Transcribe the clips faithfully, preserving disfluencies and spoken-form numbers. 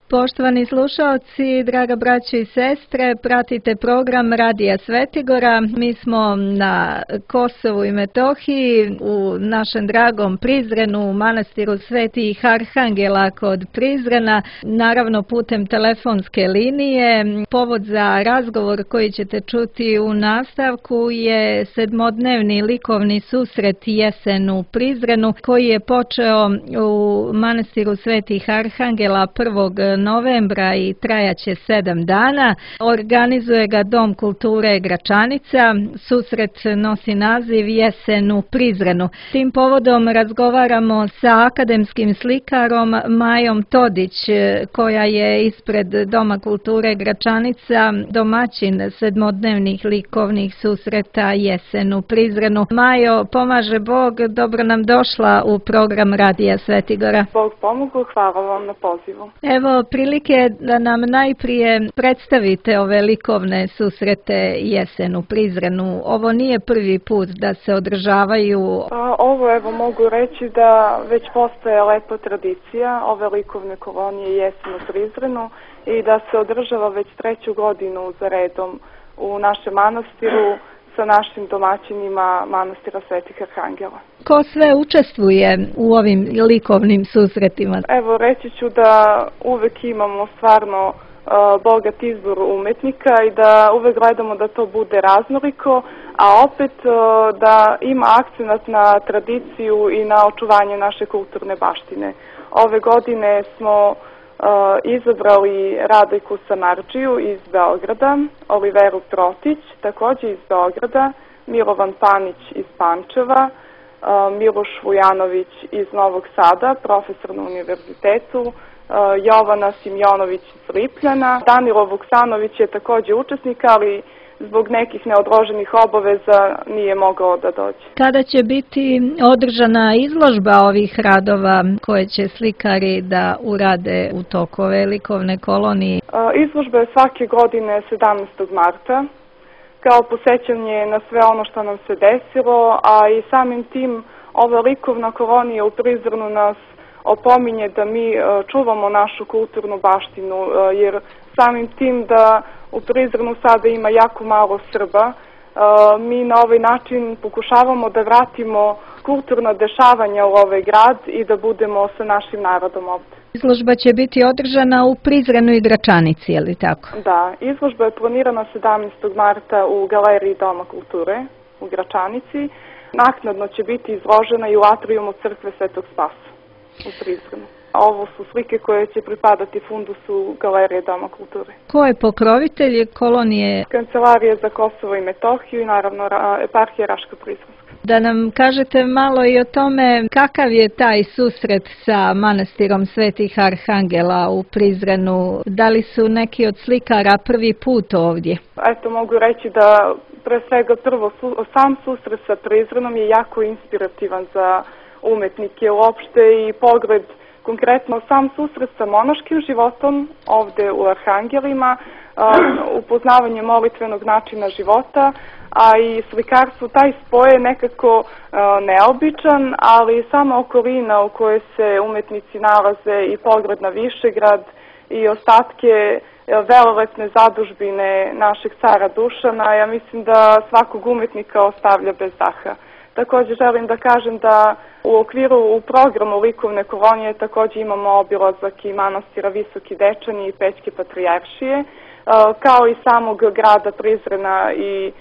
Poštovani slušalci, draga braćo i sestre, pratite program Radija Svetigora. Mi smo na Kosovu i Metohiji, u našem dragom Prizrenu, u manastiru Svetih Arhangela kod Prizrena, naravno putem telefonske linije. Povod za razgovor koji ćete čuti u nastavku je sedmodnevni likovni susret Jesen u Prizrenu, koji je počeo u manastiru Svetih Arhangela prvog novembra i trajaće sedam dana. Organizuje ga Dom kulture Gračanica. Susret nosi naziv Jesen u Prizrenu. Tim povodom razgovaramo sa akademskim slikarom Majom Todić, koja je ispred Doma kulture Gračanica domaćin sedmodnevnih likovnih susreta Jesen u Prizrenu. Majo, pomaže Bog, dobro nam došla u program Radija Svetigora. Bog pomogu, hvala vam na pozivu. Evo prilike da nam najprije predstavite ove likovne susrete Jesen u Prizrenu. Ovo nije prvi put da se održavaju. A, ovo evo mogu reći da već postoje lepa tradicija ove likovne kolonije Jesen u Prizrenu i da se održava već treću godinu za redom u našem manastiru sa našim domaćinima manastira Svetih Arhangela. Ko sve učestvuje u ovim likovnim susretima? Evo reći ću da uvek imamo stvarno uh, bogat izbor umetnika i da uvek gledamo da to bude raznoliko, a opet uh, da ima akcenat na tradiciju i na očuvanje naše kulturne baštine. Ove godine smo Uh, izabrali Radojku Samardžiju iz Beograda, Oliveru Trotić, također iz Beograda, Milovan Panić iz Pančeva, uh, Miloš Vujanović iz Novog Sada, profesor na univerzitetu, uh, Jovana Simjonović iz Lipljana. Danilo Vuksanović je također učesnik, ali zbog nekih neodloženih obaveza nije mogao da dođe. Kada će biti održana izložba ovih radova koje će slikari da urade u toku ove likovne kolonije? Izložba je svake godine sedamnaestog marta, kao posećanje na sve ono što nam se desilo, a i samim tim ova likovna kolonija u Prizrenu nas opominje da mi čuvamo našu kulturnu baštinu, jer samim tim da u Prizrenu sada ima jako malo Srba, mi na ovaj način pokušavamo da vratimo kulturna dešavanja u ovaj grad i da budemo sa našim narodom ovde. Izložba će biti održana u Prizrenu i Gračanici, je li tako? Da, izložba je planirana sedamnaestog marta u galeriji Doma kulture u Gračanici. Naknadno će biti izložena i u atrijumu crkve Svetog Spasa u Prizrenu. Ovo su slike koje će pripadati fundusu Galerije Doma kulture. Ko je pokrovitelj kolonije? Kancelarija za Kosovo i Metohiju i naravno eparhija Raško-Prizrenska. Da nam kažete malo i o tome kakav je taj susret sa manastirom Svetih Arhangela u Prizrenu. Da li su neki od slikara prvi put ovdje? Eto, mogu reći da pre svega prvo sam susret sa Prizrenom je jako inspirativan za umetnike uopšte i pogled konkretno sam susret sa monaškim životom ovde u Arhangelima, upoznavanje molitvenog načina života, a i slikarstvo, taj spoj je nekako neobičan, ali sama okolina u kojoj se umetnici nalaze i pogled na Višegrad i ostatke velelepne zadužbine našeg cara Dušana, ja mislim da svakog umetnika ostavlja bez daha. Također želim da kažem da u okviru u programu likovne kolonije također imamo obilazak i manastira Visoki Dečani i Pećke Patrijaršije, kao i samog grada Prizrena. I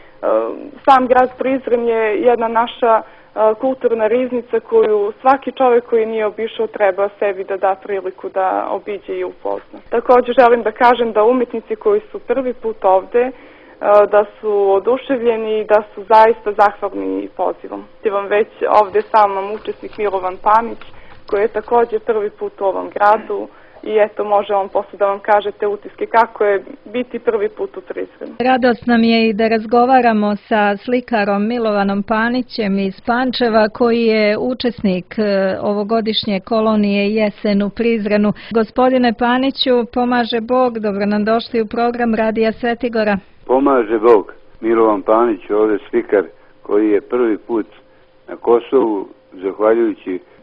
sam grad Prizren je jedna naša kulturna riznica koju svaki čovjek koji nije obišao treba sebi da da priliku da obiđe i upozna. Također želim da kažem da umetnici koji su prvi put ovde da su oduševljeni i da su zaista zahvalni pozivom. Vam već ovde sam nam učesnik Milovan Panić, koji je također prvi put u ovom gradu i eto može on posle da vam kažete utiske kako je biti prvi put u Prizrenu. Radost nam je i da razgovaramo sa slikarom Milovanom Panićem iz Pančeva, koji je učesnik ovogodišnje kolonije Jesen u Prizrenu. Gospodine Paniću, pomaže Bog, dobro nam došli u program Radija Svetigora. Pomaže Bog. Milovan Panić, ovdje slikar koji je prvi put na Kosovu, zahvaljujući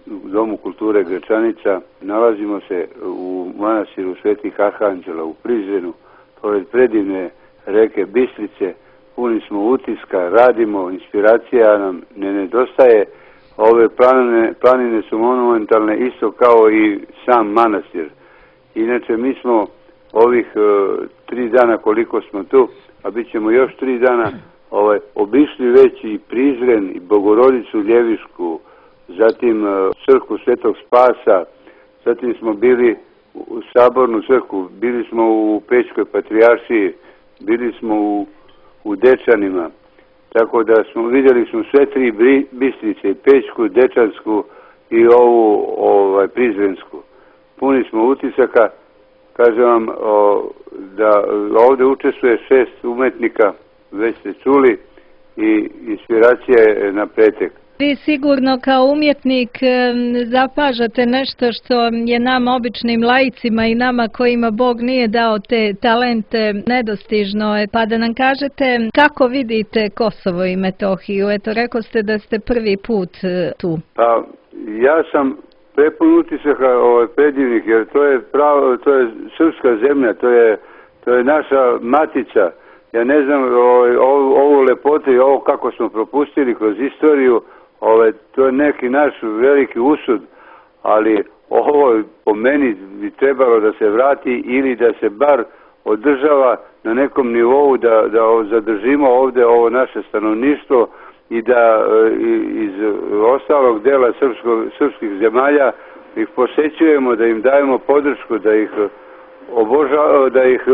u Domu kulture Gračanica. Nalazimo se u manastiru Svetih Arhanđela u Prizrenu, pored predivne reke Bistrice. Puni smo utiska, radimo, inspiracija nam ne nedostaje. Ove planine, planine su monumentalne isto kao i sam manastir. Inače, mi smo ovih e, tri dana koliko smo tu, a bit ćemo još tri dana, ovaj, obišli već i Prizren, i Bogorodicu Ljevišku, zatim e, crkvu Svetog Spasa, zatim smo bili u Sabornu crkvu, bili smo u Pećkoj patrijaršiji, bili smo u, u Dečanima, tako da smo vidjeli smo sve tri Bistrice, Pećku, Dečansku i ovu ovaj, Prizrensku. Puni smo utisaka, kažem vam o, da ovdje učestvuje šest umetnika, već ste čuli, i inspiracija je na pretek. Vi sigurno kao umjetnik zapažate nešto što je nama običnim laicima i nama kojima Bog nije dao te talente nedostižno, pa da nam kažete kako vidite Kosovo i Metohiju. Eto, rekao ste da ste prvi put tu. Pa ja sam prepun utisaka ovaj, predivnih, jer to je pravo, to je srpska zemlja, to je, to je naša matica. Ja ne znam ovaj, ovu, ovu lepotu i ovo kako smo propustili kroz istoriju, ovaj, to je neki naš veliki usud, ali ovo po meni bi trebalo da se vrati ili da se bar održava na nekom nivou, da, da zadržimo ovdje ovo naše stanovništvo i da iz ostalog dela srpskog, srpskih zemalja ih posećujemo, da im dajemo podršku, da ih obožavamo, da ih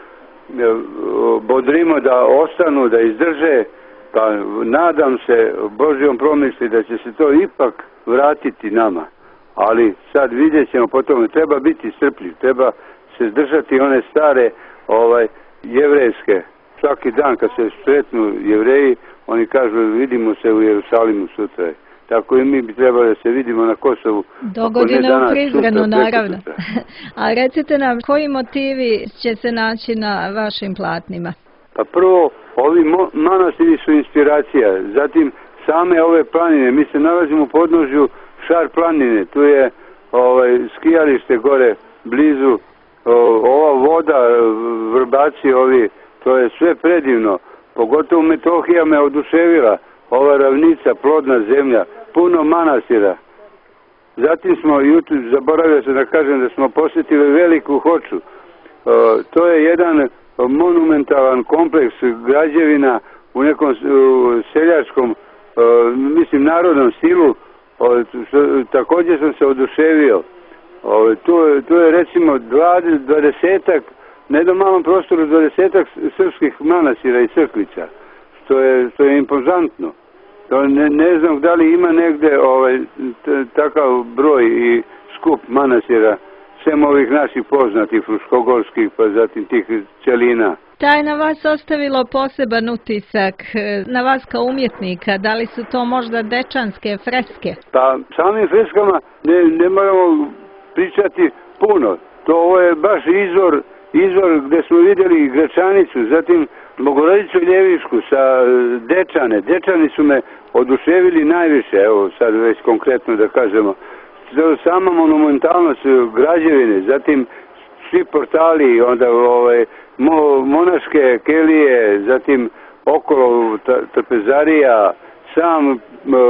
bodrimo da ostanu, da izdrže. Pa nadam se Božjom promisli da će se to ipak vratiti nama. Ali sad vidjet ćemo po tome. Treba biti strpljiv, treba se zdržati one stare ovaj, jevrejske. Svaki dan kad se sretnu Jevreji, oni kažu vidimo se u Jerusalimu sutra. Tako i mi bi trebali da se vidimo na Kosovu. Dogodine u Prizrenu, naravno. A recite nam, koji motivi će se naći na vašim platnima? Pa prvo, ovi manastiri su inspiracija. Zatim, same ove planine. Mi se nalazimo u podnožju Šar planine. Tu je ovaj, skijalište gore, blizu. O, ova voda, vrbaci ovi, to je sve predivno. Pogotovo Metohija me oduševila. Ova ravnica, plodna zemlja, puno manastira. Zatim smo, jutro, zaboravio se da kažem da smo posjetili Veliku Hoču. O, to je jedan monumentalan kompleks građevina u nekom u seljačkom, o, mislim, narodnom stilu. O, također sam se oduševio. O, to, to je recimo dvadesetak, ne do malom prostoru, dvadesetak srpskih manastira i crkvica. To je, to je impozantno. To ne, ne znam da li ima negde ovaj, t, takav broj i skup manastira, sem ovih naših poznatih fruškogorskih, pa zatim tih celina. Da je na vas ostavilo poseban utisak, na vas kao umjetnika, da li su to možda dečanske freske? Pa samim freskama ne, ne moramo pričati puno. To ovo je baš izvor, izvor gde smo vidjeli Gračanicu, zatim Bogorodicu Ljevišku sa Dečane. Dečani su me oduševili najviše, evo sad već konkretno da kažemo. Sama monumentalnost građevine, zatim svi portali, onda ovaj, mo, monaške kelije, zatim okolo trpezarija, sam, e,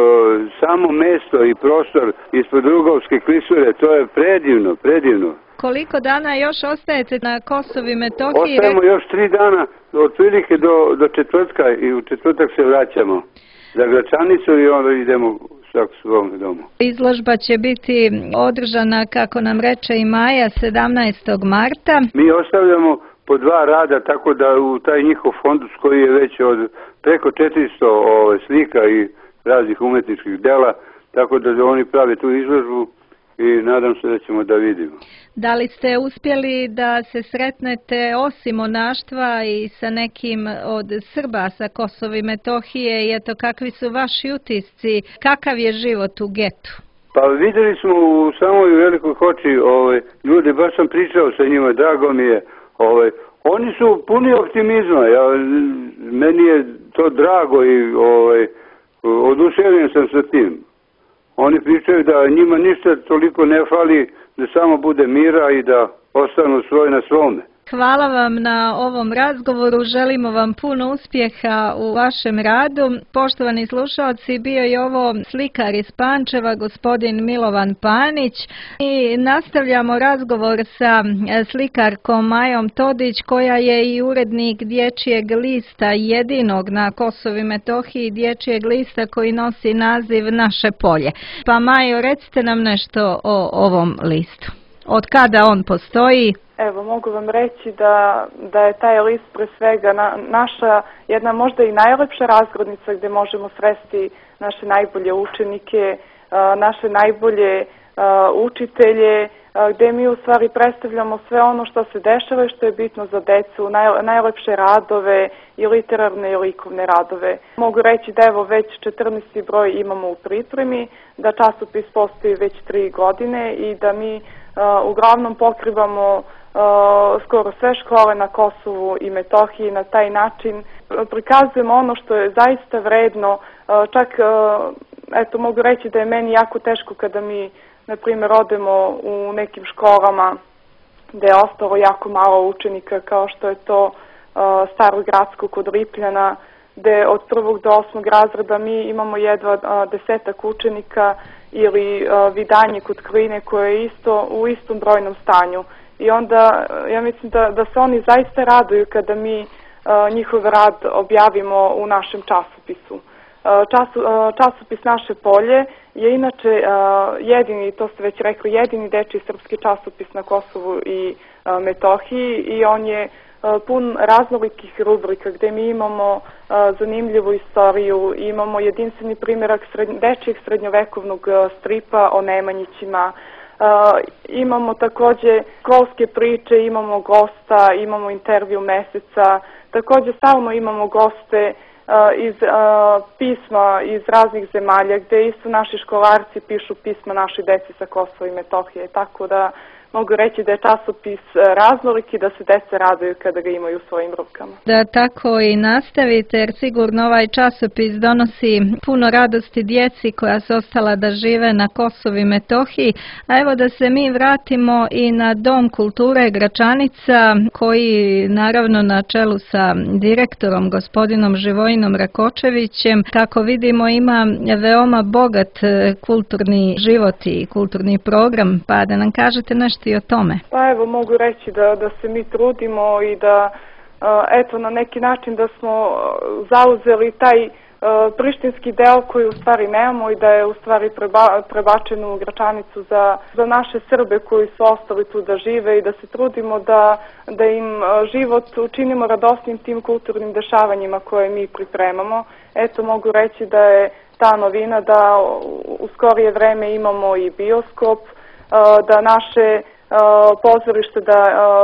samo mesto i prostor ispod Rugovske klisure, to je predivno, predivno. Koliko dana još ostajete na Kosovu i Metohiji? Ostajemo još tri dana, otprilike do, do četvrtka i u četvrtak se vraćamo za Gračanicu i onda idemo svak svom domu. Izložba će biti održana, kako nam reče i Maja, sedamnaestog marta. Mi ostavljamo po dva rada, tako da u taj njihov fondus koji je već od preko četiristo ove, slika i raznih umetničkih dela, tako da oni prave tu izložbu i nadam se da ćemo da vidimo. Da li ste uspjeli da se sretnete osim monaštva i sa nekim od Srba sa Kosova i Metohije i eto kakvi su vaši utisci, kakav je život u getu? Pa vidjeli smo u samoj Velikoj Hoči ovaj, ljude, baš sam pričao sa njima, drago mi je, ovaj, oni su puni optimizma, ja, meni je to drago i ovaj, oduševljen sam sa tim. oni pričaju da njima ništa toliko ne fali, da samo bude mira i da ostanu svoj na svome. Hvala vam na ovom razgovoru, želimo vam puno uspjeha u vašem radu. Poštovani slušalci, bio je ovo slikar iz Pančeva, gospodin Milovan Panić, i nastavljamo razgovor sa slikarkom Majom Todić, koja je i urednik dječjeg lista, jedinog na Kosovu i Metohiji dječjeg lista koji nosi naziv Naše polje. Pa Majo, recite nam nešto o ovom listu. Od kada on postoji? Evo, mogu vam reći da, da je taj list pre svega na, naša jedna možda i najlepša razglednica gdje možemo sresti naše najbolje učenike, naše najbolje učitelje, gdje mi u stvari predstavljamo sve ono što se dešava i što je bitno za decu, naj, najlepše radove i literarne i likovne radove. Mogu reći da evo već četrnaesti broj imamo u pripremi, da časopis postoji već tri godine i da mi Uh, uglavnom pokrivamo uh, skoro sve škole na Kosovu i Metohiji. Na taj način prikazujemo ono što je zaista vredno. Uh, čak, uh, eto, mogu reći da je meni jako teško kada mi, na primjer, odemo u nekim školama gdje je ostalo jako malo učenika, kao što je to uh, Starogradsko kod Lipljana, gdje od prvog do osmog razreda mi imamo jedva uh, desetak učenika, ili uh, Vidanje kod Kline koje je isto u istom brojnom stanju. I onda ja mislim da, da se oni zaista raduju kada mi uh, njihov rad objavimo u našem časopisu. Uh, času, uh, časopis Naše polje je inače uh, jedini, to ste već rekli, jedini dečji srpski časopis na Kosovu i uh, Metohiji i on je pun raznolikih rubrika gdje mi imamo uh, zanimljivu istoriju, imamo jedinstveni primjerak sred, dečjeg srednjovekovnog uh, stripa o Nemanjićima, uh, imamo također školske priče, imamo gosta, imamo intervju meseca, također stalno imamo goste uh, iz uh, pisma iz raznih zemalja gdje isto naši školarci pišu pisma našoj deci sa Kosova i Metohije, tako da mogu reći da je časopis raznolik i da se deca raduju kada ga imaju u svojim rukama. Da tako i nastavite, jer sigurno ovaj časopis donosi puno radosti djeci koja su ostala da žive na Kosovu i Metohiji. A evo da se mi vratimo i na Dom kulture Gračanica, koji naravno na čelu sa direktorom gospodinom Živojinom Rakočevićem, kako vidimo, ima veoma bogat kulturni život i kulturni program, pa da nam kažete nešto i o tome. Pa evo, mogu reći da, da se mi trudimo i da eto na neki način da smo zauzeli taj prištinski deo koji u stvari nemamo i da je u stvari preba, prebačen u Gračanicu za, za naše Srbe koji su ostali tu da žive i da se trudimo da, da im život učinimo radosnim tim kulturnim dešavanjima koje mi pripremamo. Eto, mogu reći da je ta novina da u skorije vreme imamo i bioskop, da naše pozorište, da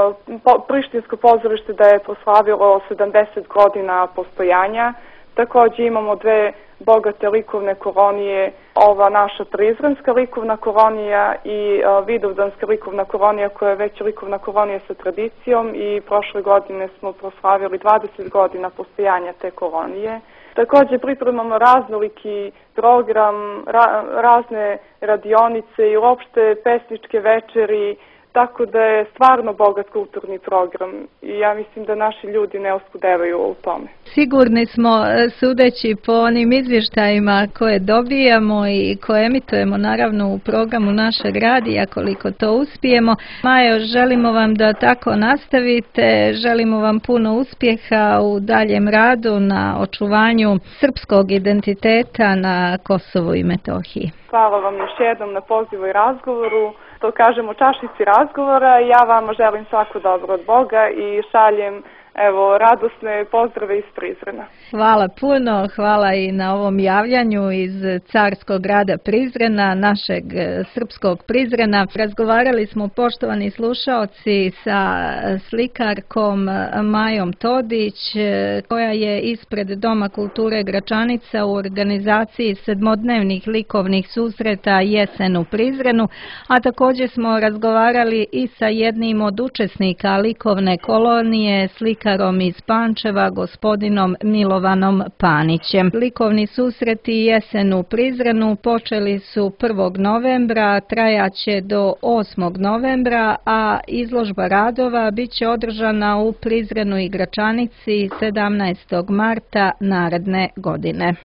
prištinsko pozorište da je proslavilo sedamdeset godina postojanja. Također imamo dve bogate likovne kolonije, ova naša prizrenska likovna kolonija i vidovdanska likovna kolonija koja je već likovna kolonija sa tradicijom i prošle godine smo proslavili dvadeset godina postojanja te kolonije. Također pripremamo raznoliki program, ra, razne radionice i uopšte pesničke večeri, tako da je stvarno bogat kulturni program i ja mislim da naši ljudi ne oskudevaju u tome. Sigurni smo, sudeći po onim izvještajima koje dobijamo i koje emitujemo naravno u programu našeg radija, koliko to uspijemo. Majo, želimo vam da tako nastavite, želimo vam puno uspjeha u daljem radu na očuvanju srpskog identiteta na Kosovu i Metohiji. Hvala vam još jednom na pozivu i razgovoru. To kažemo čašici razgovora. Ja vama želim svako dobro od Boga i šaljem evo radosne pozdrave iz Prizrena. Hvala puno, hvala i na ovom javljanju iz carskog grada Prizrena, našeg srpskog Prizrena. Razgovarali smo, poštovani slušaoci, sa slikarkom Majom Todić, koja je ispred Doma kulture Gračanica u organizaciji sedmodnevnih likovnih susreta Jesen u Prizrenu, a također smo razgovarali i sa jednim od učesnika likovne kolonije, slikar slikarom iz Pančeva, gospodinom Milovanom Panićem. Likovni susreti jesen u Prizrenu počeli su prvog novembra, trajaće do osmog novembra, a izložba radova bit će održana u Prizrenu i Gračanici sedamnaestog marta naredne godine.